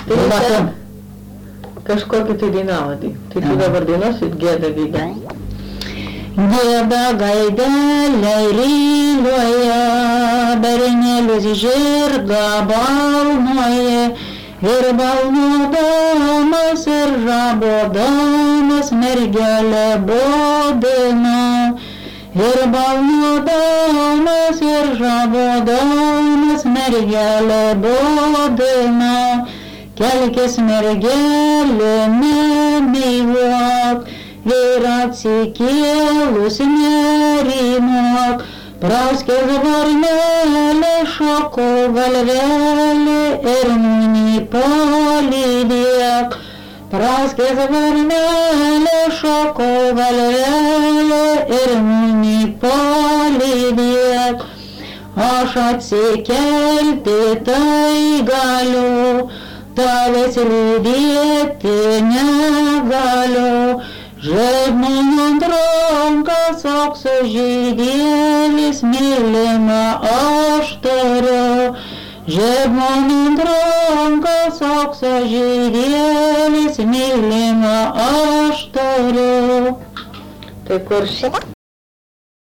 Tai kažkokį tai dainavotį. Tai tu dabar dainuosit gėdą gaidą. Gėda gaideliai ryliuoja, bernelius žirgą balnuoja, ir balnuodamas ir žabodamas mergelę bodina. Ir balnuodamas ir žabodamas mergelę bodina. Kelkis mergelė, nemeiluok, ir atsikėlus nerimok. Prauskės varnelė, šoko galvelė ir mini palydėk. Prauskės varnelė, šoko galvelė ir mini palydėk. Aš atsikelti tai galiu, tavęs liūdėti negaliu. Žieb man ant rankos aukso žydėlis, mylimą aš turiu. Žieb man ant rankos aukso žydėlis, mylimą aš turiu. Tai kur šitą?